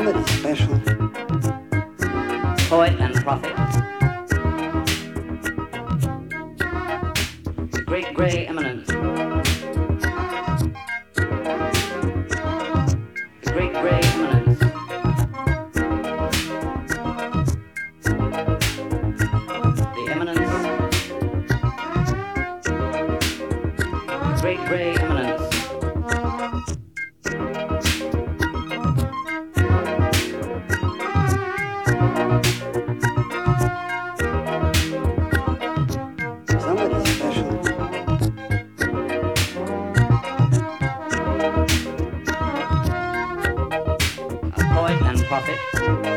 Somebody special. Poet and prophet. Great gray eminence. The great gray eminence. The eminence. The great gray eminence. Somebody special. A poet and prophet.